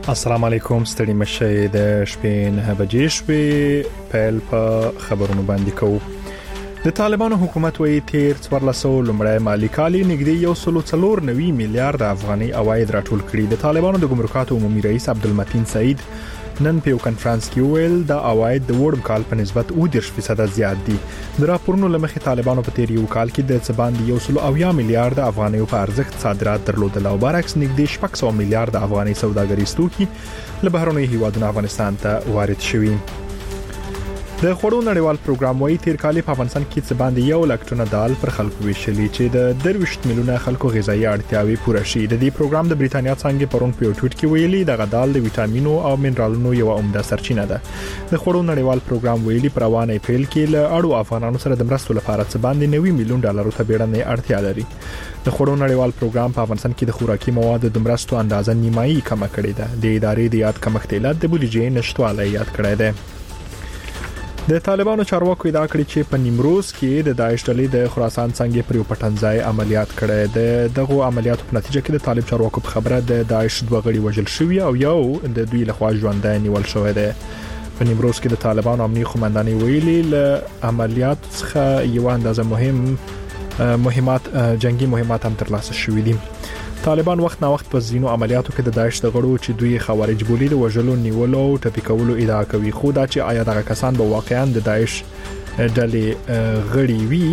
السلام علیکم، ستړي مشه د شپې 9 بجې شوې. پیل په خبرونو باندې کوو. د طالبانو حکومت وایي تیر 1400 لمړی مالی کال نږدې 1.4 میلیارډ افغاني عواید راټول کړي. د طالبانو د ګمرکاتو عمومي رئیس عبدالمتین سعید نن په یو کانفرنس کې ویل د عواید د وړم کال په نسبت 10% زیات دي. د راپورونو لمخې طالبانو په تیر یو کال کې د څباندې 100 میلیارډ افغاني په ارزښت صادرات درلودل او برعکس نږدې 600 میلیارډ افغاني سوداګریز توکي له بهرنیو هیوادونو افغانستان ته وارد شوي. د خوړو نړیوال پروګرام وايي تیر کال په افغانستان کې څباندې 1 لک ټنه دال پر خلکو ویشلې چې د 20 میلیونه خلکو غذایی اړتیاوي پوره شي. د دې پروګرام د بریټانیا څنګه پرون په ټویټ کې ویلي د غدال د ویټامینو او منرالونو یو عمده سرچینه ده. د خوړو نړیوال پروګرام ویلي پر روانه اپریل کې له اړو افغانانو سره د مرستو لپاره څباندې 90 میلیون ډالر ته بیړنۍ اړتیا لري. د خوړو نړیوال پروګرام په افغانستان کې د خوراکي موادو د مرستو اندازه نیمایي کم کړې ده. د ادارې د یاد کمښت علت د بودیجې نشټوالی یاد کړی دی. د طالبانو چارواکو ادعا کړې چې په نیمروز کې د داعش ډلې د خراسان څنګه پر یو پټنځای عملیات کړي. د دغه عملیاتو په نتیجه کې د طالب چارواکو په خبره د داعش دوه غړي وژل شوي او یو د دوی لخوا ژوندۍ نیول شوی دی. په نیمروز کې د طالبانو امنیتي قومندانۍ ویلي له عملیات څخه یو اندازه مهمات جنگي مهمات هم ترلاسه شوي دي. طالبان وخت نا وخت په زینو عملیاتو کې د داعش د غړو چې دوی خوارج بولی د وژلو نیولو او ټپي کولو ادعا کوي. خو دا چې آیا دغه کسان به واقعا د داعش ډلې غړي وي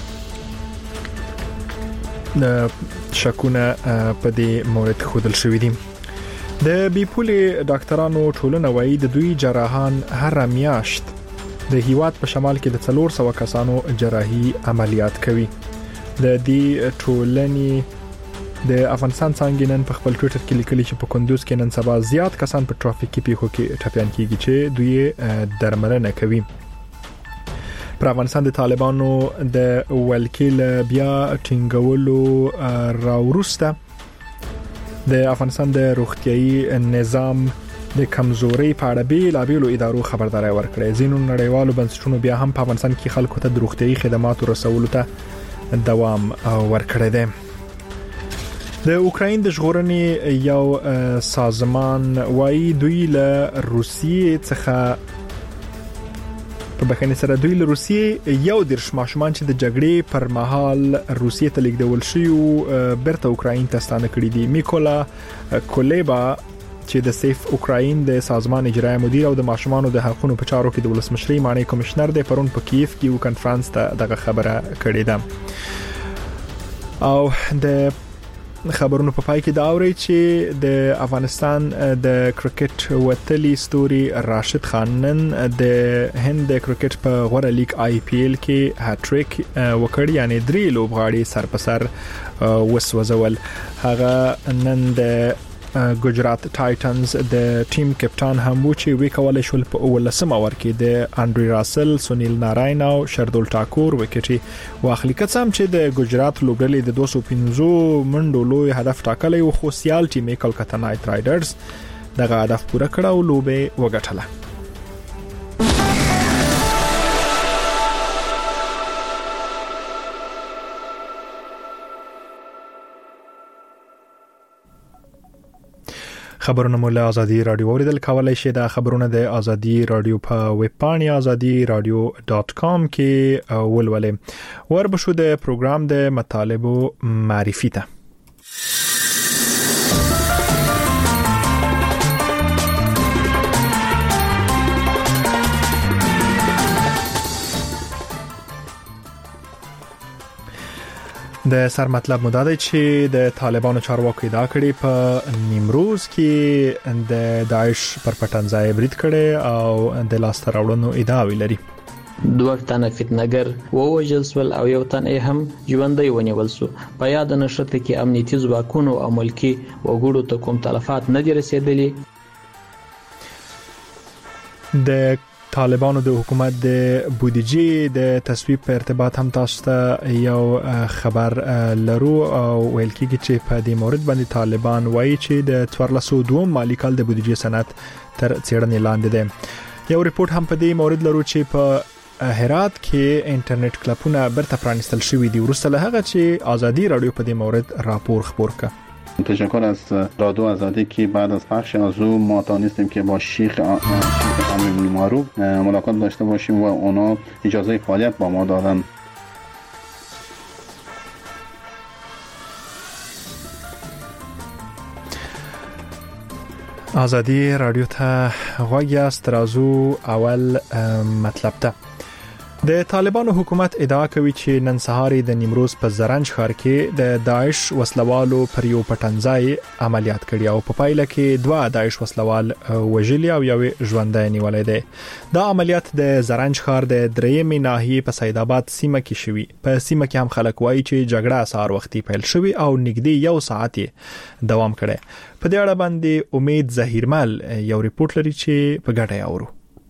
شکونه په دې مورد خودل شوې دي. د بیپولي ډاکټرانو ټولنه وایي د دوی جراحان هر میاشت د هیواد په شمال کې د 400 کسانو جراحي عملیات کوي. د دې ټولنې د افغانستان څنګه نن په خپل ټویټر کې لیکلي چې په کندوز کې نن سبا زیات کسان په ټرافیکي پیښو کې ټپيان کیږي چې دوی درملنه کوي. پر افغانستان د طالبانو د ولکیل بیا ټینګولو راورسته د افغانستان د روغتيایي نظام د کمزوري په اړه بیلابېلو ادارو خبرداري ورکړه. ځینو نړیوالو بنسټونو بیا هم په افغانستان کې خلکو ته د روغتيایي خدماتو رسولو ته دوام ورکړی دی. د اوکراین د ژغورنې یو سازمان وايي دوی له روسیې څخه په بخښنې سره دوی له روسیې یو د ماشومان چې د جګړې پر مهال روسیې ته لیږدول شوی برته اوکراین ته ستانه کړی دي. میکولا کولیبا چې د سیف اوکراین د سازمان اجرایی مدیر او د ماشومانو د حقوقو په چارو کې د ولسمشرۍ معني کمشنر دی پرون په کیف کې یو کانفرنس ته دغه خبره کړې ده. او د خبرونو په پای کې دا اوري چې د افغانستان د کرکټ وتلی ستوري راشد خان نن د هند د کرکټ په غوړه لیګ آی پی ایل کې هټریک وکړ، یعنی 3 لوبغاړي سر په سر وسوځول. هغه نن د ګجرات ټایټنز د ټیم کپټان هم و چې وی کولای شول په 18 اور کې د انډری راسل، سونیل ناراینا او شردول ټاکور وکټي واخلي. کڅم چې د ګجرات لوبډلې د 215 منډو لوی هدف ټاکلی و خو سیال ټیم کلکتا نایټ رایډرز دغه هدف پوره کړ او لوبه وګټله. خبرونه مولا ازادي رادیو اوریدل کولای شي. دا خبرونه د ازادي رادیو په ویب پاڼه azadi.radio.com کې ولولې. وربشو د پروګرام د مطالبو معرفي ته د سر مطلب مو دا دی چې د طالبانو چارواکو ادعا کړي په نیمروز کې د داعش پر پټنځای برید کړي او د لاسته راوړنو ادعا لري. 2 تنه فتنهګر ووژل شول او یو تن هم ژوندۍ ونیول شو. په یاد نشته کې امنیتي ځواکونو او ملکی وګړو ته کوم تلفات نه دي رسیدلي. د طالبانو د حکومت د بودیجې د تصویب په ارتباط هم تاسو ته یو خبر لرو او ویل کېږي چې په دې مورد باندې طالبان وایي چې د 1402 مالی کال د بودیجې سند تر څېړنې لاندې دی. یو ریپورت هم په دې مورد لرو چې په هرات کې انټرنیټ کلپونه برته پرانستل شوي دي وروسته له هغه چې ازادي رادیو په دې مورد راپور خبر کړ. تشکر از رادیو آزادی که بعد از پخش از او ما توانستیم که با شیخ امر بالمعروف ملاقات داشته باشیم و اونا اجازه فعالیت با ما دادن. آزادی رادیو ته غوږ یاست. رازو اول مطلب ته د طالبانو حکومت ادعا کوي چې نن سهار د نیمروز په زرنج ښار کې د داعش وسلوالو پر یو پټنځای عملیات کړی او په پایله کې 2 داعش وسلوال وژلي او یو ژوندی نیولای دی. دا عملیات د زرنج ښار د درېمې ناحیې په سید آباد سیمه کې شوی. په سیمه کې هم خلک وایي چې جګړه سهار وختي پیل شوی او نږدې یو ساعت دوام کړی. په دې اړه باندې امید ظهیرمل یو ریپورت لري چې په ګډه اورو.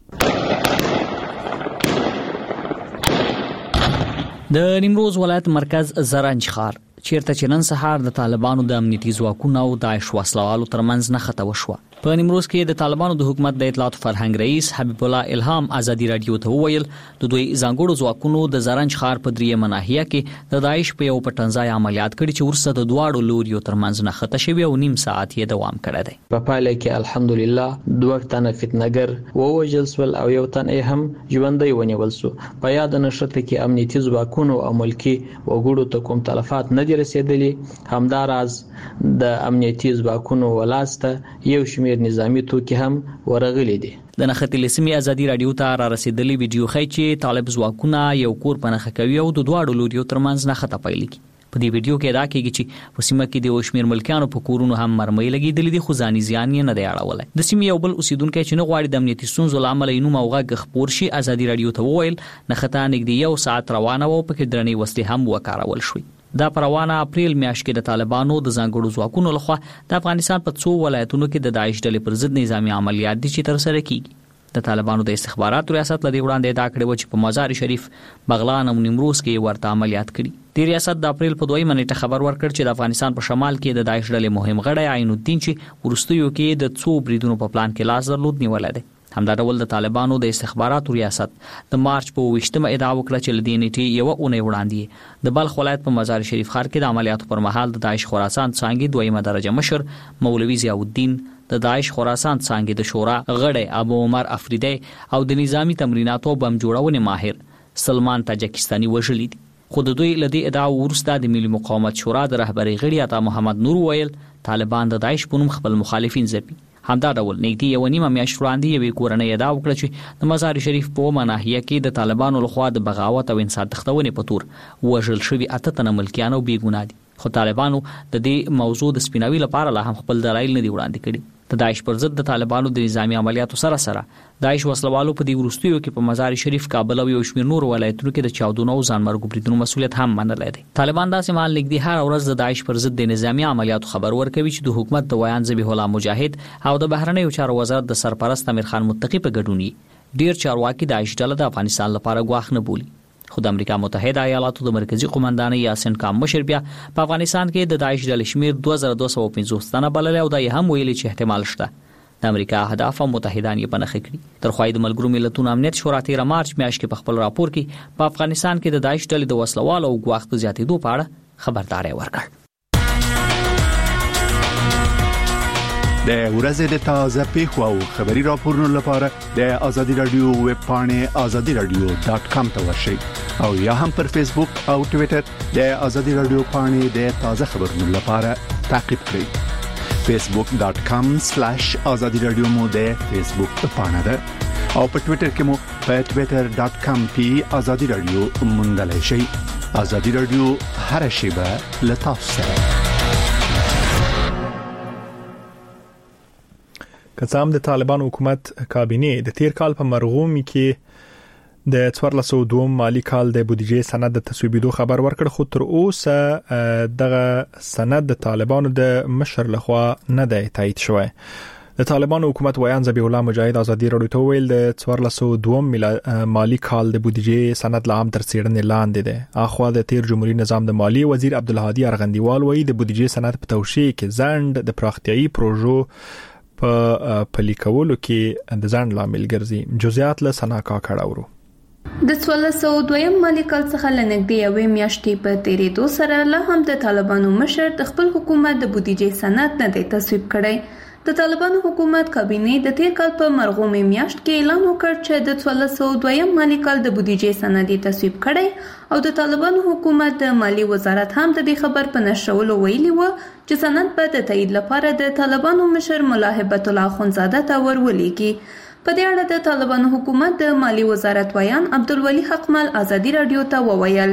د نیمروز ولایت مرکز زرنج ښار چیرته چې نن سهار د طالبانو د امنیتي ځواکونو او داعش وسلوالو ترمنځ نښته وشوه. په نیمروز کې د طالبانو د حکومت د اطلاعات فرهنګ رئیس حبیب الله الهام آزادی رادیو ته وویل د دوی ځانګړو ځواکونو د زرنج ښار په دریمه ناحیه کې د داعش په یو پټنځای عملیات کړي چې ورسره د دواړو لوریو ترمنځ نښته شوی او نیم ساعت یې دوام کړی دی. په پایله کې الحمدلله 2 تنه فتنهګر ووژل شول او یو تن یې هم ژوندی ونیول شو. په یاد نشته کې امنیتي ځواکونو او ملکی وګړو ته کوم تلفات نه دي رسیدلي. همداراز د امنیتي ځواکونو ولاسته یو شمېر نظامی توکي هم ورغلي دي. د نښتې لسمي آزادی رادیو ته را رسیدلی ویډیو ښيي چې طالب ځواکونه یو کور په نښه کوي او د دواړو لوریو ترمنځ نښته پیل کی. په دې ویډیو کې دا کېږي چې په سیمه کې د وشمیر ملکیانو په کورونو هم مرمۍ لګېدلې دي خو ځاني زیان یې نه دی اړولی. د سیمې یو بل اوسیدونکی چې نه غواړي د امنیتي ستونزو له امله یې نوم او غږ خپور شي آزادي رادیو ته وویل نښته نږدې یو ساعت روانه وه او پکې درنې وسلې هم وکارول شوې. دا په روانه اپریل میاشت کې د طالبانو د ځانګړو ځواکونو لخوا د افغانستان په 2 ولایتونو کې د داعش ډلې پر ضد نظامی عملیات دي چې ترسره کیږي. د طالبانو د استخباراتو ریاست لدی وړاندې ادعا کړې و چې په مزار شریف، بغلان او نیمروز کې ورته عملیات کړي. د ریاست د اپریل په 2 نیټه خبر ورکړ چې د افغانستان په شمال کې د داعش ډلې مهم غړی عین الدین چې ورستیو کې د 2 بریدونو په پلان کې لاس درلود نیولای دی. همدا ډول د طالبانو د استخباراتو ریاست د مارچ په 28مه ادعا وکړه چې لدی نیټې یو اونۍ وړاندې د بلخ ولایت په مزار شریف ښار کې د عملیاتو پر مهال د داعش خراسان څانګې 2مه درجه مشر مولوي ضیاء الدین، د داعش خراسان څانګې د شورا غړی ابو عمر افریدی او د نظامی تمریناتو بم جوړونې ماهر سلمان تاجکستاني وژلي دي. خو د دوی لدی ادعا ورسته د ملي مقاومت شورا د رهبری غړي عطا محمد نور ویل طالبان د داعش په نوم خپل مخالفین ځپي. همدا ډول نږدې یو نیمه میاشت وړاندې یوې کورنۍ ادعا وکړه چې د مزار شریف په مناهیه کې د طالبانو لخوا د بغاوت او انسان تختونې په تور وژل شوي 8 تنه ملکیان او بیګناه دي. خو طالبانو د دې موضوع د سپیناوي لپاره لا هم خپل دلایل نه دي وړاندې کړي. د داعش پر ضد د طالبانو د نظامی عملیاتو سره داعش وسلوالو په دې وروستیو کې په مزار شریف، کابل او یو شمېر نور ولایتونو کې د چاودنو او ځانمرګو بریدونو مسؤلیت هم منلی دی. طالبان داسې مهال نږدې هر ورځ د داعش پر ضد د نظامی عملیاتو خبر ورکوي چې د حکومت د ویان ذبیح الله مجاهد او د بهرنیو چارو وزارت د سرپرست امیر خان متقی په ګډون ډیر چارواکي داعش ډله د افغانستان لپاره ګواښ نه بولي. خو د امریکا متحده ایالاتو د مرکزی قومندان یاسین کام مشر بیا په افغانستان کې د داعش ډلې شمیر 2250 تنه بلل او دا هم ویلي چې احتمال شته د امریکا اهداف او متحدان یې پنځه کړي. تر خوای د ملګرو ملتونو امنیت شورا 13 مارچ میاشت کې په خپل راپور کې په افغانستان کې د داعش ډلې د وسلوالو او ګواښ په زیاتېدو په اړه خبرداري ورکړه. د ورځې د تازه پیښو او خبري راپورونو لپاره د آزادي رادیو ویب پاڼې azadiradio.com ته ورشئ او یا هم پر فیسبوک او ټوئیټر د آزادي رادیو پاڼې د تازه خبرونو لپاره تعقیب کړئ. facebook.com/azadi radio مو د فیسبوک پاڼه ده او په ټوئیټر کې مو په twitter.com/azadi radio موندلای شئ. آزادي رادیو هر شیبه لتاسو سره. کڅام د طالبان حکومت کابینه د تیر کال په مرغومي کې د 1402 مالی کال د بودیجې سند د تصویبېدو خبر ورکړ، خو تر اوسه دغه سند د طالبانو د مشر لخوا نه دی تایید شوی. د طالبانو حکومت ویان ذبیح الله مجاهد آزادي رادیو ته ویل د 1402 مالی کال د بودیجې سند لا هم تر څېړنې لاندې دی. اخوا د تیر جمهوریت نظام د مالی وزیر عبدالهادي ارغندیوال وایي د بودیجې سند په توشیح کې ځنډ د پراختیایي پروژو په پلي کولو کې د ځنډ لامل ګرځي. جزئیات له سنا کاکړ اورو. د 1402 مالی کال څخه لنګدي یوې میاشتې په تیریدو سره لا هم د طالبانو مشر د خپل حکومت د بودیجې سند نه دی تصویب کړی. د طالبانو حکومت کابینه د تیر کال په مرغومې میاشت کې اعلان وکړ چې د 1402 مالی کال د بودیجې سند تصویب کړی او د طالبانو حکومت د مالی وزارت هم د دې خبر په نشرولو ویلي و چې سند به د تایید لپاره د طالبانو مشر ملا هیبت الله اخونزاده ته ورولېږي. په دې اړه د طالبانو حکومت د مالی وزارت ویان عبدالولي حقمل ازادي رادیو ته وویل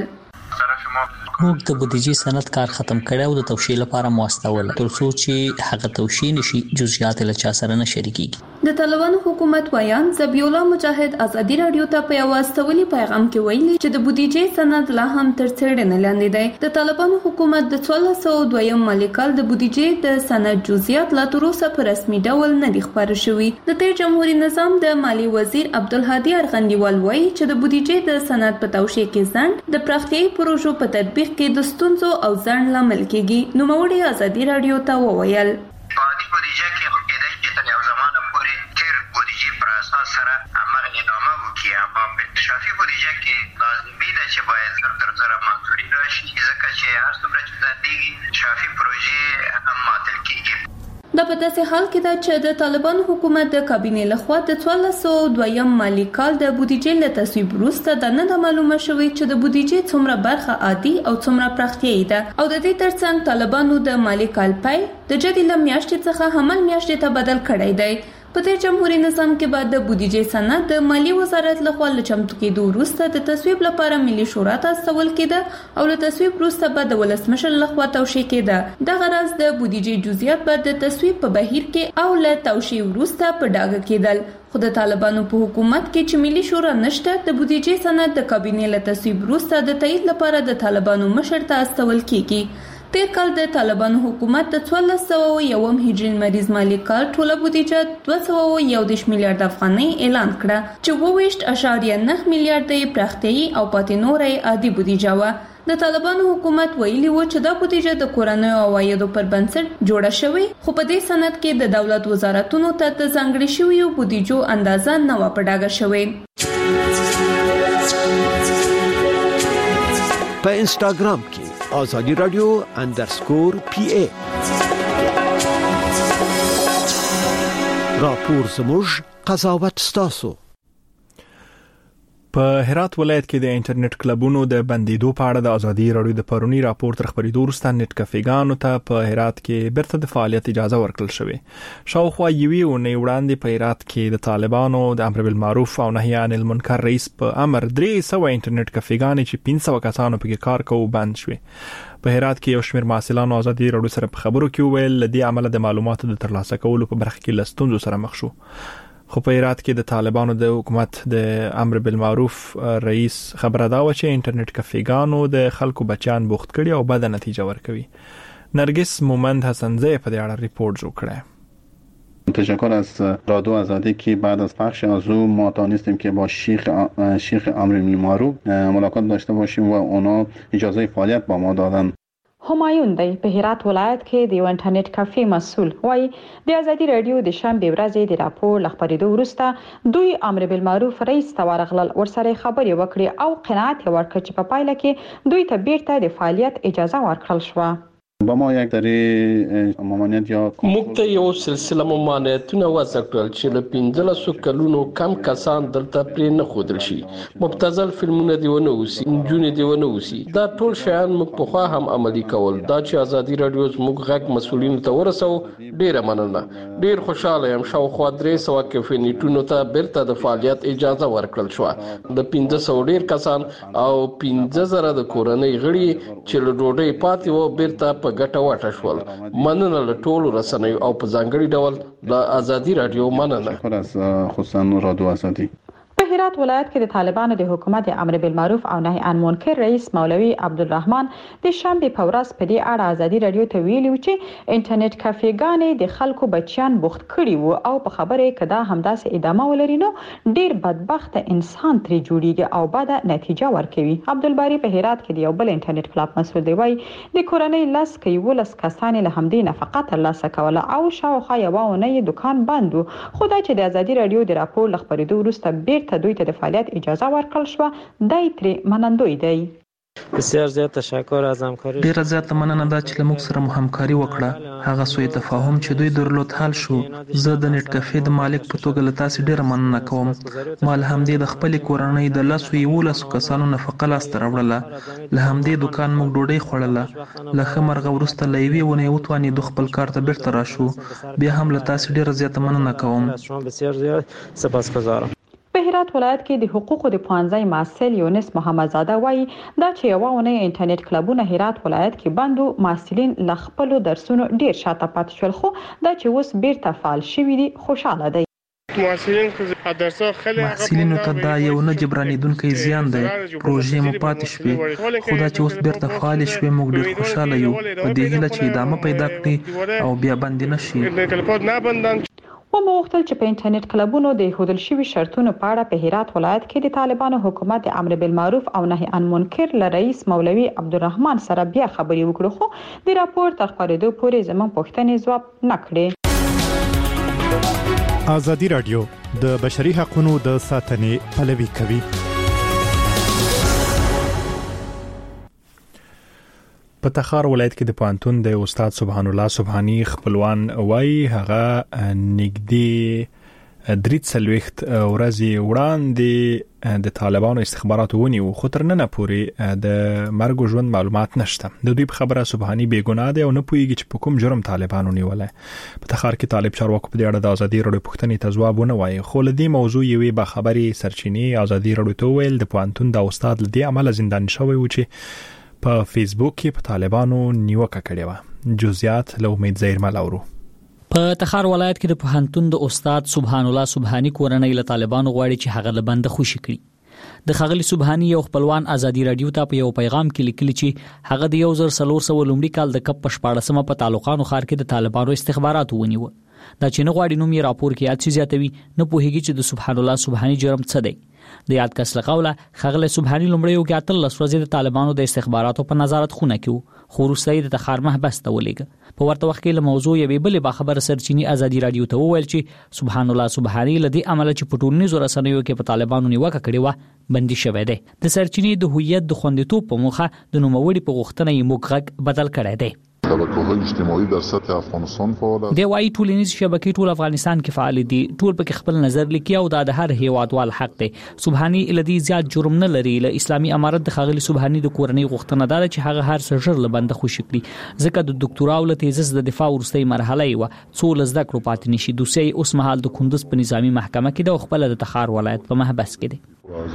موږ د بودیجې سند کار ختم کړی او د توشیح لپاره مواستول ترڅو چې هغه توشیح نشي جزئیات له چا سره نه شریکيږي. د طالبانو حکومت ویان ذبیح الله مجاهد ازادي رادیو ته په یو استولي پیغام کې ویلي چې د بودیجې سند لا هم تر څېړنې لاندې دی. د طالبانو حکومت د 1402 مالی کال د بودیجې د سند جزئیات لا تر اوسه په رسمي ډول نه دي خبرې شوي. د تیر جمهوریت نظام د مالی وزیر عبدالهادي ارغندیوال وایي چې د بودیجې د سند په توشیح کې ځنډ د پراختیايي پروژو په تطبیق کې د ستونزو او ځنډ لامل کېږي. نوموړي ازادي رادیو ته وویل په بودیجه کې کېدای شي تر یو زمانه پورې تیر بودیجې پر اساس سره همغه ادامه وکړي، اما په اکتشافي بودیجه کې لازمي ده چې باید زر تر زره منظوري راشي، ځکه چې هر څومره چې ځندېږي اکتشافي پروژې هم معطل کېږي. دا په داسې حال کې ده چې د طالبانو حکومت د کابینې لخوا د 1402 مالی کال د بودیجې له تصویب وروسته د نه معلومه شوې چې د بودیجې څومره برخه عادي او څومره پراختیايي ده او د دې ترڅنګ طالبانو د مالی کال پای د جدي له میاشتې څخه حمل میاشتې ته بدل کړی دی. په تیر جمهوریت نظام کې بعد د بودیجې سند د مالی وزارت لخوا له چمتو کېدو وروسته د تصویب لپاره ملي شورا ته استول کېده او له تصویب وروسته به د ولسمشر لخوا توشیح کېده. دغه راز د بودیجې جزئیات به د تصویب په بهیر کې او له توشیح وروسته په ډاګه کېدل. خو د طالبانو په حکومت کې چې ملي شورا نشته، د بودیجې سند د کابینې له تصویب وروسته د تایید لپاره د طالبانو مشر ته استول کېږي. تیر کال د طالبانو حکومت د 1401 هجري لمریز مالی کال ټوله بودیجه 211 میلیارډ افغانۍ اعلان کړه چې 22.9 میلیارډ یې پراختیايي او پاتې نورې عادي بودیجه وه. د طالبانو حکومت ویلي و چې دا بودیجه د کورنیو عوایدو پر بنسټ جوړه شوې، خو په دې سند کې د دولت وزارتونو ته د ځانګړي شویو بودیجو اندازه نه و په ډاګه شوې. په انسټاګرام کې آزادی رادیو _PA راپور زموږ قضاوت ستاسو. په هرات ولایت کې د انټرنیټ کلبونو د بندیدو په اړه د ازادي رادیو د پرونی راپور تر خبرېدو وروسته نت کافيګانو ته په هرات کې بیرته د فعالیت اجازه ورکړل شوې. شاوخوا یوې اونۍ وړاندې په هرات کې د طالبانو د امر بالمعروف او نهي عن المنکر رئیس په امر 300 انټرنیټ کافيګانې چې 500 کسانو پکې کار کوي بند شوې. په هرات کې یو شمېر محصلانو ازادي رادیو سره په خبرو کې ویل لدی عمل د معلوماتو د ترلاسه کولو په برخه کې لستونزو سره مخ شو. خو په هرات کې د طالبانو د حکومت د امر بالمعروف رئیس خبره دا و چې انټرنیټ کافيګانو د خلکو بچیان بوخت کړي او بد نتیجه ورکوي. نرگس مومند حسنزی په دې اړه ریپورت جوړ کړی. تشکر از رادیو آزادی که بعد از پخش از او ما تانستیم که با شیخ امر بالمعروف ملاقات داشته باشیم و اونا اجازه فعالیت با ما دادن. همایون دی په هرات ولایت کې د انټرنیټ کافي مسؤل وای د ازادي رادیو د شنبه ورځې د راپور لخبرېدو وروسته دوی امر بالمعروف رئیس ته ورغلل، ورسره خبرې وکړي او قناعت ورکړ چې په پایله کې دوی ته بیرته د فعالیت اجازه ورکړل شوه. با ما یک دری ممانعت یا موږ ته یو سلسله ممانعتونه وضع کړل چې له 15 کلونو کم کسان دلته پرې نه ښودل شي، مبتذل فلمونه دی ونه اوسي، نجونې دی ونه اوسي. دا ټول شیان موږ په خوا هم عملي کول. دا چې ازادي رادیو موږ غږ مسؤلینو ته ورسو، ډیره مننه. ډیر خوشاله یم. شاوخوا 300 کفینټونو ته بیرته د فعالیت اجازه ورکړل شو. د 1500 ډیر کسان او 15000 د کورنۍ غړي چې له ډوډۍ پاتې وو بیرته په ګټه واټه شول. مننه له ټولو رسنیو او په ځانګړي ډول د ازادي رادیو مننه. از خصوصا رادیو آزادی. په هرات ولایت کې د طالبانو د حکومت امر بالمعروف او نهي عن منکر رئیس مولوي عبدالرحمن د شنبه په ورځ په دې اړه ازادي رادیو ته ویلي چې انټرنیټ کافيګانې د خلکو بچیان بوخت کړي وو او په خبره کدا همداسې ادامه ولري نو ډیر بدبخت انسان ترې جوړیږي او بده نتیجه ورکوي. عبدالباری په هرات کې د یو بل انټرنیټ فلاپ مسؤل دی وای د کورنۍ لاس کې ولس کسان له همدې نفقه ترلاسه کوله او شاوخوا یو ونه دکان بند وو. خدای چې د ازادي رادیو د راپور لخبرېدو وروسته بیرته دوی ته د فعالیت اجازه ورکړل شو دای ترې منندوی دی. بسیار زیات تشکر از همکاری. ډیره زیاته مننه ده چې موږ سره مو همکاري وکړه. هغه سوء تفاهم چې دوی درلود حل شو. زه د نت کافي د مالک په توګه له تاسو ډیره مننه کوم. ما له همدې د خپل کورنۍ د 11 کسانو نفقه لاسته راوړله. له همدې دکان موږ ډوډۍ خوړله. له ښه مرغه وروسته له یوې ونې وتوانېدو خپل کار ته بیرته راشو. بیا هم له تاسو ډیره زیاته مننه کوم. بسیار زیات سپاسگزارم. په هرات ولایت کې د حقوقو د پوهنځي محصل یونس محمدزاده وایي دا چې یو ونه انټرنیټ کلبونه هرات ولایت کې بندو محصلین ل خپل درسونو ډیر شاته پاتې شول خو دا چې اوس بیرته فعال شوي دي خوشاله دي. محصلینو ته دا یو نه جبرانیدونکی زیان دی. پروژې مو پاتې شوې خو دا چې اوس بیرته فعال شوي موږ ډیر خوشاله یو. په دې هیله چې ادامه پیدا کړي او بیا بند نه شي. ومو غوښتل چې په انټرنیټ کلبونو د ایښودل شوي شرطونو په اړه په هرات ولایت کې د طالبانو حکومت د امر بالمعروف او نهي عن منکر له رئیس مولوي عبدالرحمن سره بیا خبرې وکړو خو د راپور تر خپرېدو پورې زموږ پوښتنې ځواب نه کړې. ازادي راډیو د بشري حقوقو د ساتنې پلوي کوي. په تخار ولایت کې د پانتون د استاد سبحان الله سبحانی خپلوان وایي هغه نږدې 3 ورځې وړاندې د طالبانو استخباراتو ونیو خو تر نن پورې د مرګ ژوند معلومات نشته. د دوی په خبره سبحانی بیګناه دی او نه پوهیږي چې په کوم جرم طالبانو نیولای. په تخار کې طالب چارواکو په دې اړه د ازادي راډیو پوښتنې ته ځواب ونه وایي خو لدې موضوع یوې به خبري سرچینې ازادي راډیو ته ویل د پانتون د استاد لدې عمل زندان شوی و چې په فیسبوک کې په طالبانو نیوکه کړې و. جزئیات له امید زهیر ملاورو. په تخار ولایت کې د پوهنتون د استاد سبحان الله سبحانی کورنۍ له طالبانو غواړي چې هغه له بند خوشي کړي. د خغلی سبحانی یو خپلوان ازادي رادیو ته په یو پیغام کې لیکلی چې هغه د 1400 لومړي کال د کپ 14 په تعلقانو خار کې د طالبانو استخباراتو ونیو. دا چې نه غواړي نوم یې راپور کې یاد شي زیاتوي نه پوهیږي چې د سبحان الله سبحانی جرم څه دی. د یاد کس لقوله خغلی سبحانی لومړی یو کې 13 ورځې د طالبانو د استخباراتو په نظارت خونه کې خو وروسته د تخار محبس ته ولېږه. په ورته وخت کې له موضوع یې بلې باخبر سرچینی ازادي رادیو ته وویل چې سبحان الله سبحانی لدی عمل چې په ټولنیزو رسنیو کې په طالبانو نیوکه کړې و بندي شوی دی. د سرچینی د هویت د خوندیتوب په موخه د نوموړي په غوښتنه یې موږ بدل کړی دی. شبکه‌های اجتماعي در سطح افغانستان فعال دي. وايي ټولنیز شبکې ټول افغانستان کې فعال دي. ټول په خپل نظر لیکي او د هر هیوادوال حق دی. سبحانی الذي زیات جرم نه لري. له اسلامي امارت د خغلی سبحانی د کورنۍ غوښتنه ده چې هغه هر څه ژر لبند خوشي کړي. ځکه د ډاکټورا او تیزس د دفاع ورستۍ مرحله یې و څو لزده کړو پاتې نشي. دوسي اوس مهال د کندوز په نظامی محکمه کې د خپل د تخار ولایت په محبس کې دی.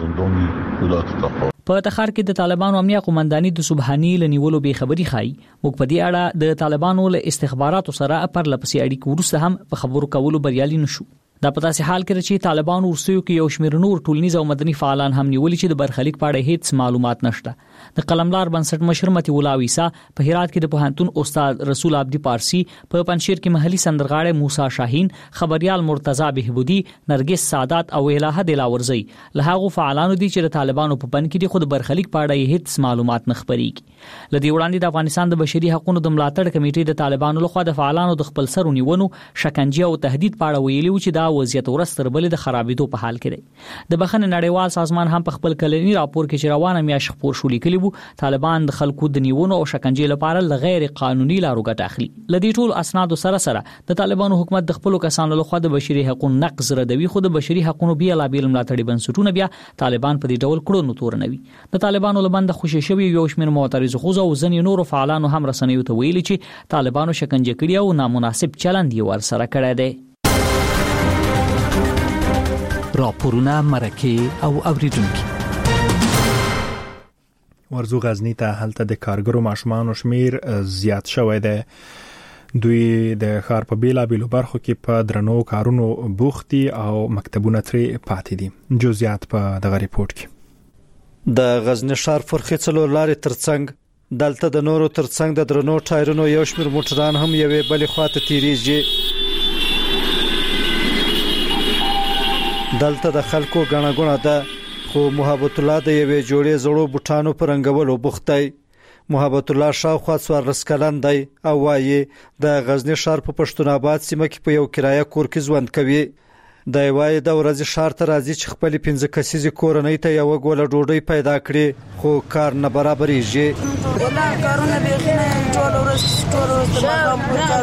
په تخار کې د طالبانو امنیه قومنداني د سبحانی لنیولو به خبري خای. موږ په دې اړه د طالبانو له استخباراتو سره پر لپسې اړیکې ورسره هم په خبرو کولو بریالي نشو. دا په داسې حال کې چې طالبانو ورسېو کې یو شمېر نور ټولنیز او مدني فعالان هم نیولي چې د برخلیک په اړه هیڅ معلومات نشته. د قلمدار بنسټ مشر متي الله عیسی په هرات کې د پوهنتون استاد رسول عبدي پارسی، په پنځشیر کې محلي سندرغاړی موسی شاهین، خبريال مرتضی بهبودی، نرګس سعادت او الهه دلاورزی له هغه فعالانو دي چې د طالبانو په بند کې د خود برخلیک په اړه هیڅ معلومات نه خبريږي. لدی وړاندې د افغانستان د بشري حقوقو د ملاتړ کمیټې د طالبانو لخوا د فعالانو د خپل سرونیونو شکنجه او تهدید په اړه ویلي و چې دا وضعیت ورستر بل د خرابېدو په حال کې دی. د بخښنې نړیوال سازمان هم په خپل کلنی راپور کې چې روانه میاشت خبر شو لیکلی وو طالبان د خلکو د نیونو او شکنجې لپاره غیر قانوني لارو ګټه اخلي. لدی ټول اسناد سره د طالبانو حکومت د خپل کسانو لخوا د بشري حقوقو نقض ردوي خو د بشري حقوقو بیا لا بیل ملاتړي بنسټونه بیا طالبان په دې ډول کړو تورنوي. د طالبانو لبند خوشي شوی یو شمېر معترض خوځو او ځنې نور فعالانو هم رسنیو ته ویلي چې طالبانو شکنجه کړي او نامناسب چلند یې ورسره کړی دی. راپورونه مرکه او اوریدونکو ورزو غزنی ته هلته د کارګرو ماشومانو شمیر زیات شوی دی. دوی د ښار په بیلابیلو برخو کې په درنو کارونو بوختي او مکتبونه ترې پاتې دي. جزئیات په دغه ریپورت کې. د غزنی ښار فرخي څلور لارې ترڅنګ دلته د نورو ترڅنګ د درنو ټایرونو یو شمیر موټران هم یوې بلې خواته تیریږي. دلته د خلکو غاڼه ده خو محبت الله د یوې جوړې زړو بوټانو پر رنګولو بوخت دی. محبت الله شاوخوا 14 کلن دی او وايي د غزنی ښار په پښتون آباد سیمه کې په یو کرایه کور کې ژوند کوي. د وای د ورځې شهر ته راځي چې خپل 15 کسیزه کورنۍ ته یو غوله ډوډۍ پیدا کړي خو کار نه برابرېږي. ولا کارونه به نه ټول ورځ د بازار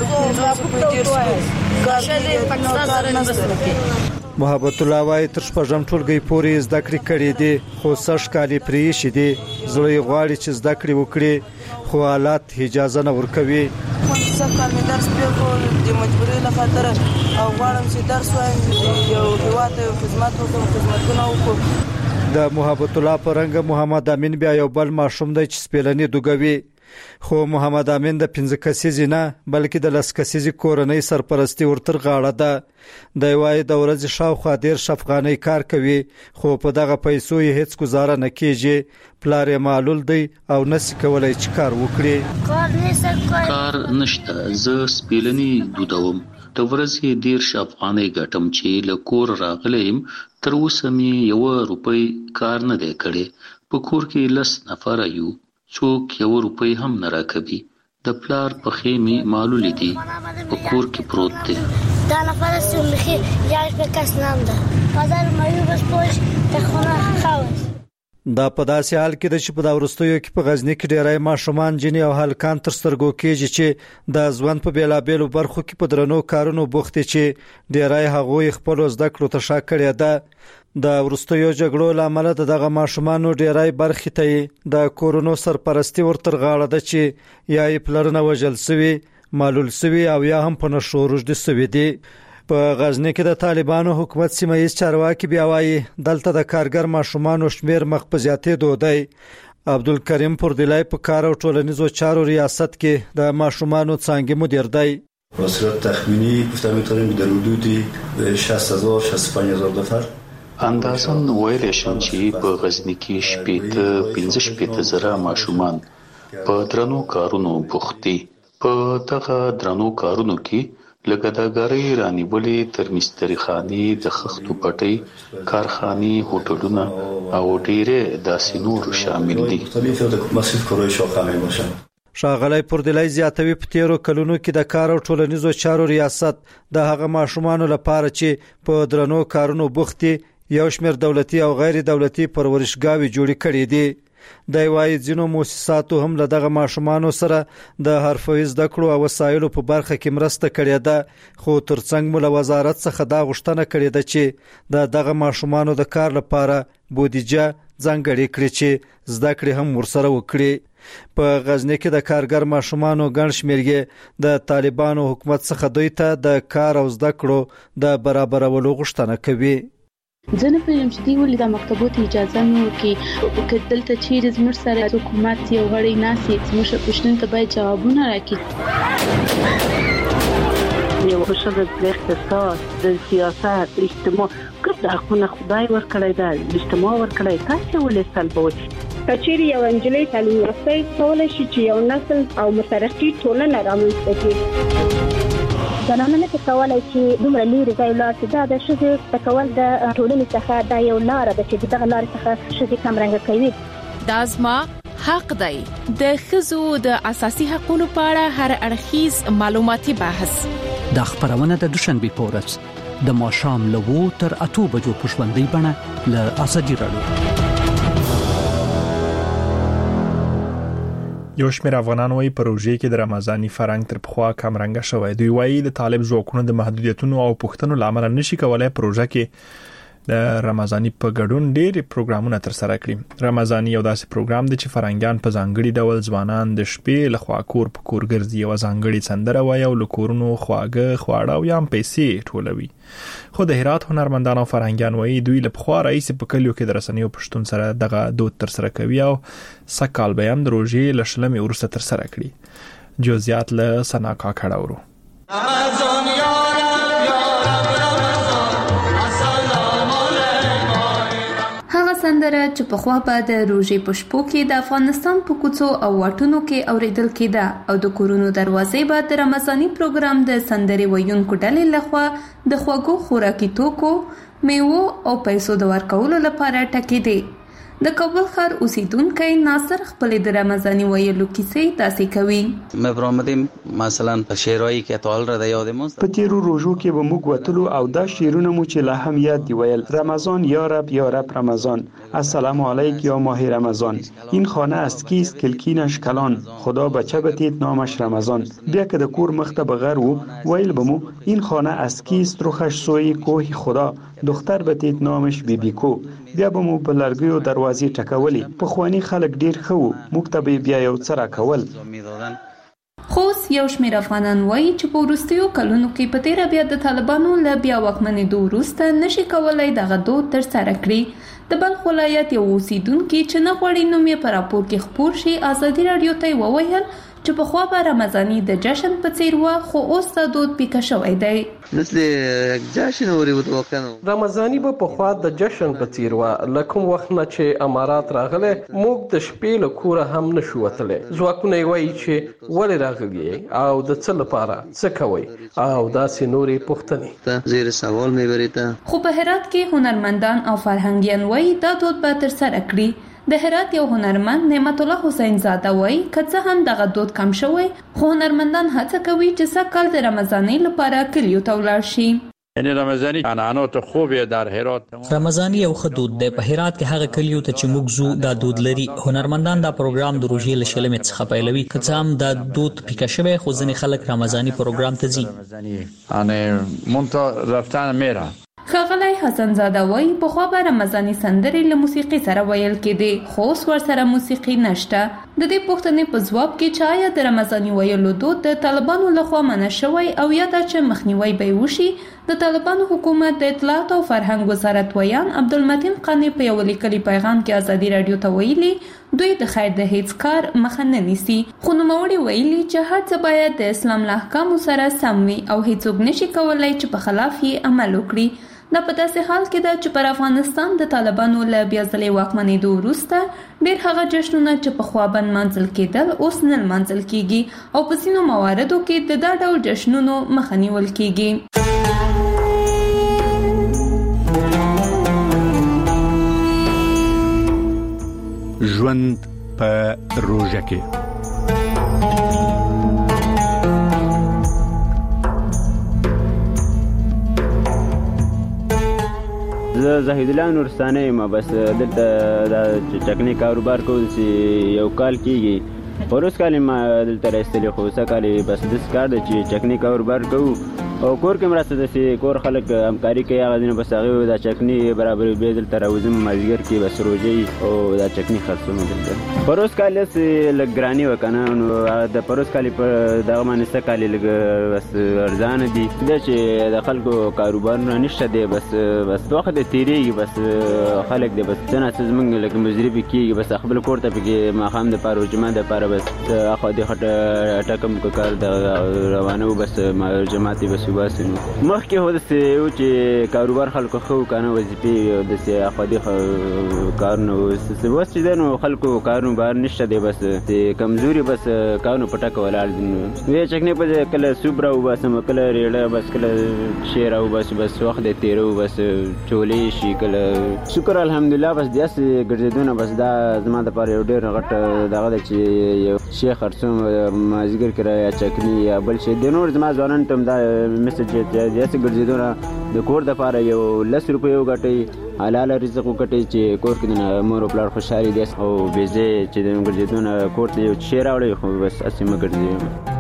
محبت الله وای تر شپږم ټولګي پورې زده کړې کړې دي خو سږ کالي پرې شي دي زړه یې غواړي چې زده کړې وکړي خو حالات اجازه نه ورکوي. څه کار مې درس په کول د مجبورۍ له خاطر او غواړم چې درس وایم یو هیواد ته خدمت وکړم خدمتونه وکړم. د محبت الله پرنګ محمد امین بیا یو بل ماشوم دی چې سپېلنې دوګوي خو محمد امین د 15 کسیزې نه بلکې د 10 کسیزې کورنۍ سرپرستی ورتر غاړه ده. د وای د ورځې شاوخوا 10 افغانۍ کار کوي خو په دغه پیسو یې هیڅ گزاره نه کیږي. پلار یې معلول دی او نسی کولای چې کار وکړي. کار نشته زه سپېلنې دودوم د ورځې 10 افغانۍ ګټم چې له کور راغلم تر اوسه مې 1 روپۍ کار نه دی کړی. په کور کې 10 نفر یو څوک 1 روپۍ هم نه راکوي. د پلار په خېمې معلول دي په کور کې پروت دی. دا نفر سمخي یا کس نام ده بازار مې بس پوش ته خونه خاوس. دا په داسې حال کې د چې په دا ورستیو کې په غزنی کې ډیرای ماشومان جنې او هلکان تر سترګو کېږي چې د ژوند په بیلابېلو برخو کې په درنو کارونو بوخت چې ډیرای هغوی خپل زده کړو ته شا کړی ده. د ورستیو جګړو لامل دغه ماشومانو ډیرای برخې ته د کورونو سرپرستی ورتر غاړه ده چې یا یې پلرونه وژل سوي معلول سوي او یا هم په نشو روږدي سوي دي. په غزنی کې د طالبانو حکومت سیمه ییز چارواکي بیا وایي دلته د کارګر ماشومانو شمیر مخ په زیاتېدو دی. عبدالکریم پردلای په کار او ټولنیزو چارو ریاست کې د ماشومانو څنګه مدیر دی. به صورت تخمینی گفتم میتونیم در حدود 60000 65000 نفر اندازن ویل شم چې په غزنی کې 15 زره ماشومان په درنو کارونو بوخت دي. په دغه درنو کارونو کې لګداګری رانیولې تر مستری خاني د خښتو پټي کارخاني هوټلونه او ډیره داسې نور شامل دي. شاغلی پردلای زیاتوي په تیرو کلونو کې د کار او ټولنیزو چارو ریاست د هغه ماشومانو لپاره چې په درنو کارونو بوخت دي یو شمېر دولتي او غیر دولتي پرورشګاوي جوړې کړې دي. د وای ځینو مؤسساتو هم له دغه ماشومانو سره د حرفوي زده کړو او وسایلو په برخه کې مرسته کړې ده خو ترڅنګ مول وزارت څخه دا غوښتنه کړې ده چې دغه ماشومانو د کار لپاره بودیجه ځانګړې کړي چې زده کړې هم ورسره وکړي. په غزنی کې د کارګر ماشومانو ګڼ شمېر د طالبانو حکومت څخه دوی ته د کار او زده کړو د برابرولو غوښتنه کوي. ځنه په یم چې دی ولې د مکتبونو اجازه مې وکړي دلته چیرې زموږ سره حکومت یو غړی ناسي زموږ پښتون ته باید جوابونه راکړي. یو خوشاله د اقتصاد د سیاست اجتماع ګرد اخونه خدای ورکړی دا اجتماع ورکړی تاسو ولې سلبوي. کچېری یو انجلۍ تعلیم یافته کولای شي چې یو نسل او مترقي ټولنه رامنځته کړي. زنانه نه کولای شي دومره لري ځای لاړ چې دا د ښځې تکول د ټولنې څخه دا یو لار ده چې دغه لار څخه ښځې کم رنګ کوي. دا زما حق دی. د ښځو د اساسي حقوقو په اړه هر اړخیز معلوماتي بحث د خبرونه د دوشنبه په ورځ د ماښام له 2 تر 8 بجو په ژوندۍ بڼه له ازادي رادیو. یو شمېر افغانان وایي په روژې کې د رمضاني فرهنګ تر پخوا کم رنګه شوی. دوی وایي د طالب ځواکونو د محدودیتونو او پوښتنو لامل نشي کولای پروژه کې د رمضاني په ګډون ډېر پروګرامونه تر سره کړي. رمضاني یو داسې پروګرام دی چې فرهنګيان په ځانګړي ډول ځوانان د شپې له خوا کور په کور ګرځي او ځانګړي سندره وایي او له کورونو خواږه خواړه او یا پیسې ټولوي. خو د هرات هنرمندان او فرهنګيان وایي دوی له خوا رئیس په کلیو کې د رسنیو پښتون سره دغه دود تر سره کوي او سکال به هم د روژې له شلمې وروسته تر سره کړي. جزئیات له سنا کاکړه ورو. سندره چې په خوا به د روژې په شپو کې د افغانستان په کوڅو او واټونو کې اوریدل کېده او د کورونو دروازې به د رمضاني پروګرام د سندرې ویونکو ډلې لخوا د خوږو خوراکي توکو، میوو او پیسو د ورکولو لپاره ټکېدې. د کابل ښار اوسیدونکو ناصر خپل د رمضاني ویلو کیسې تاسې کوي. مې برامدیم مثلا شعرایی کې تعال را د یاد مو په تیرو روزو کې به موږ وتلو او دا شعرونه مو چې لا هم یاد دی ویل. رمضان یا رب رمضان، السلام علیک یا ماه رمضان، این خانه است کیست کلکینش کلان، خدا بچه بتید نامش رمضان. بیا که د کور مخته بغیر و ویل بمو این خانه است کیست رخش سوی کوه خدا، دختر بتید نامش بیبیکو. بیا به مو په لرګیو دروازې ټکولې. پخوانی خلک ډیر ښه وو، موږ ته به بیا یو څه راکول. خو یو شمېر افغانان وایي چې په وروستیو کلونو کې په تیره بیا د طالبانو له بیا واکمنېدو وروسته نشي کولای دغه دود ترسره کړي. د بلخ ولایت یو اوسیدونکي چې نه غواړي نوم یې په راپور کې خپور شي ازادي راډیو ته وویل چې پخوا به رمضاني د جشن په څیر و، خو اوس دا دود پیکه شوی دی. مثل جشن وری وتوکنو رمضاني به پخوا د جشن په څیر و، لکه وخت نه چې امارات راغله موږ د شپې له کوره هم نشو وتلی. ځواکونه وایي چې ولې راغلي او د څه لپاره څه کوي او داسې نورې پوښتنې. زیر سوال مې ورته. خو په هرات کې هنرمندان او فرهنګیان وایي دا دود به ترسره کړي. د هرات یو هنرمند نعمت الله حسین زاده وایي که څه هم دغه دود کم شوی، خو هنرمندان هڅه کوي چې سږکال د رمضانۍ لپاره کلیو ته ولاړ شي. یعنی رمضاني عنعنات خوبه در هرات. رمضاني یو ښه دود دی. په هرات کې هغه کلیو ته چې موږ زو دا دود لري. هنرمندان دا پروګرام د روژې له شلمې څخه پیلوي. که څه هم دا دود پیکه شوی، خو ځینې خلک رمضاني پروګرام ته ځي. یعنی مونږ رفتن میره. ښاغلی حسن زاده وایي پخوا به رمضاني سندرې له موسیقي سره ویل کېدې، خو اوس ورسره موسیقي نشته. د دې پوښتنې په ځواب کې چې آیا د رمضاني ویلو دود د طالبانو لخوا منع شوی او یا دا چې مخنیوی به وشي، د طالبانو حکومت د اطلاعات او فرهنګ وزارت ویان عبدالمتین قانی په یو لیکلي پیغام کې ازادي راډیو ته ویلي دوی د خیر د هیڅ کار مخه نه نیسي. خو نوموړي ویلي چې هر څه باید د اسلام له احکامو سره سم وي او هیڅوک نشي کولای چې په خلاف یې عمل وکړي. دا په داسې حال کې ده چې پر افغانستان د طالبانو له بیا ځلې واکمنېدو وروسته ډېر هغه جشنونه چې پخوا به نمانځل کېدل اوس نه نمانځل کېږي او په ځینو مواردو کې د دا ډول جشنونو مخه نیول کېږي. ژوند په روژه کې زه زاهد الله نورستانه یم. بس دلته د چکنۍ کاروبار کول چې یو کال کېږي. پروس کال ما دلته راستلی، خو څه کال بس داس کار دی چې چکنۍ کاروبار کوو او کور کې مرسته د کور خلک همکاري کوي. هغه دینه بس هغه د چکنۍ برابر به دلته راوځم مازیګر کې بس روزي او د چکنۍ خرڅوم دلته. پروس کال سه لګرانی وکنه نو د پروس کال په دغه باندې څه کال لګ بس ارزان دي د چې د خلکو کاروبار نه نشته دی. بس وخت د تیریږي، بس خلک دی بس څنګه زمونږ لکه مزری کېږي، بس خپل کور ته کې ماخام د پاره جمعه د پاره بس اخو د خټه ټکم کار د روانو بس جماعتي بس مخکې هو د یو چې کاروبار خلکو خو کنه وظیفې د سي اخدي کارونه وس چې دنو خلکو کارونه بار نشته دی. بس کمزوري بس کارونه پټه کولال دي. وی چکنه په کله سوبرا او بس کله ریړه بس کله شیر او بس وخت د تیرو بس چولې شي کله شکر الحمدلله. بس داس ګرځیدونه بس دا زما د پاره یو ډیر غټ دغه چې یو شیخ خرڅوم مازیګر کړه یا چکني یا بل شي د نور زما ځوانان تم دا میسج داسې ګرځېدونه د کور دپاره یو 10 روپۍ وګټئ، حلاله رزق وګټئ چې کور کې د مور او پلار خوشحالي دي او بې ځایه چې د ګرځېدونه کور ته یو شی راوړئ، خو بس هسې مه ګرځئ.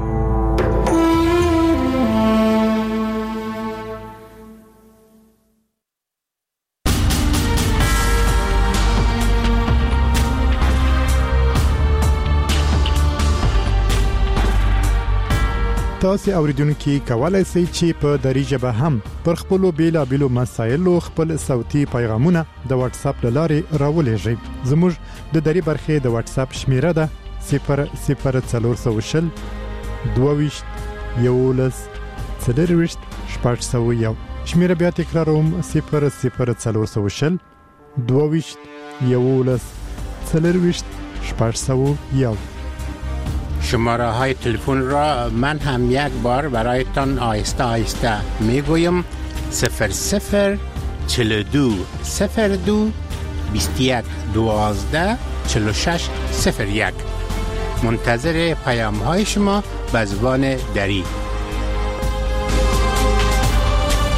تاسو اوریدونکو کولای شئ چې په دری ژبه هم پر خپل بیلابېلو مسایلو خپل صوتي پیغامونه د واتس اپ لارې راولېږئ. زموږ د دری برخې د واتس اپ شمیره ده 00420 22 11 40 801. شمیره بیا تکراروم 00420 22 11 40 801. شماره های تلفن را من هم یک بار برایتان آهسته آهسته می گویم 00 42 02 21 12 46 01. منتظر پیام های شما به زبان دری.